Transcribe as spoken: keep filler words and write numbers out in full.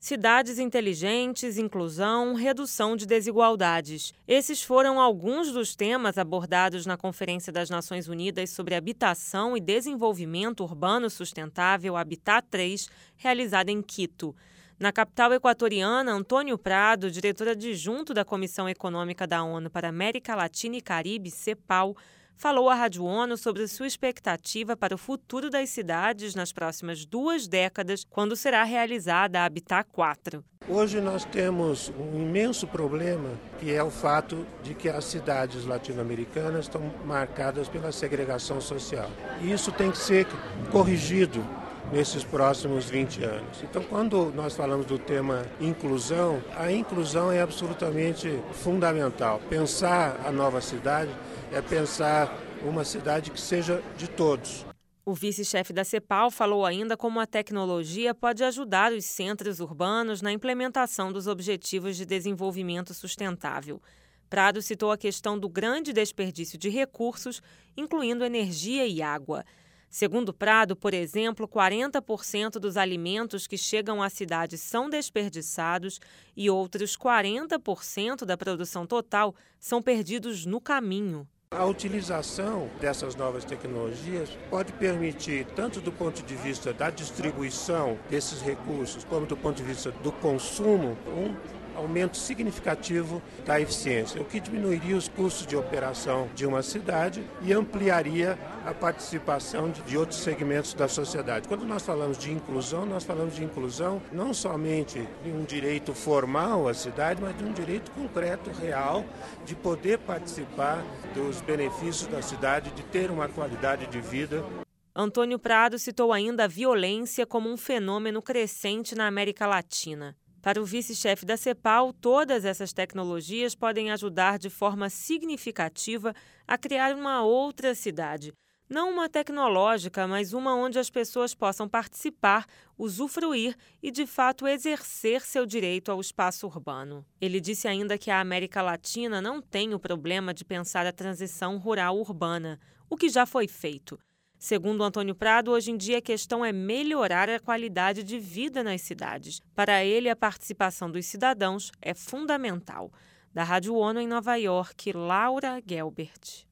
Cidades inteligentes, inclusão, redução de desigualdades. Esses foram alguns dos temas abordados na Conferência das Nações Unidas sobre Habitação e Desenvolvimento Urbano Sustentável, Habitat três, realizada em Quito. Na capital equatoriana, Antônio Prado, diretor adjunto da Comissão Econômica da ONU para América Latina e Caribe, CEPAL, falou à Rádio ONU sobre sua expectativa para o futuro das cidades nas próximas duas décadas, quando será realizada a Habitat quatro. Hoje nós temos um imenso problema, que é o fato de que as cidades latino-americanas estão marcadas pela segregação social. E isso tem que ser corrigido nesses próximos vinte anos. Então, quando nós falamos do tema inclusão, a inclusão é absolutamente fundamental. Pensar a nova cidade é pensar uma cidade que seja de todos. O vice-chefe da CEPAL falou ainda como a tecnologia pode ajudar os centros urbanos na implementação dos Objetivos de Desenvolvimento Sustentável. Prado citou a questão do grande desperdício de recursos, incluindo energia e água. Segundo Prado, por exemplo, quarenta por cento dos alimentos que chegam à cidade são desperdiçados e outros quarenta por cento da produção total são perdidos no caminho. A utilização dessas novas tecnologias pode permitir, tanto do ponto de vista da distribuição desses recursos, como do ponto de vista do consumo, um aumento significativo da eficiência, o que diminuiria os custos de operação de uma cidade e ampliaria a participação de outros segmentos da sociedade. Quando nós falamos de inclusão, nós falamos de inclusão não somente de um direito formal à cidade, mas de um direito concreto, real, de poder participar dos benefícios da cidade, de ter uma qualidade de vida. Antônio Prado citou ainda a violência como um fenômeno crescente na América Latina. Para o vice-chefe da CEPAL, todas essas tecnologias podem ajudar de forma significativa a criar uma outra cidade. Não uma tecnológica, mas uma onde as pessoas possam participar, usufruir e, de fato, exercer seu direito ao espaço urbano. Ele disse ainda que a América Latina não tem o problema de pensar a transição rural-urbana, o que já foi feito. Segundo Antônio Prado, hoje em dia a questão é melhorar a qualidade de vida nas cidades. Para ele, a participação dos cidadãos é fundamental. Da Rádio ONU em Nova York, Laura Gelbert.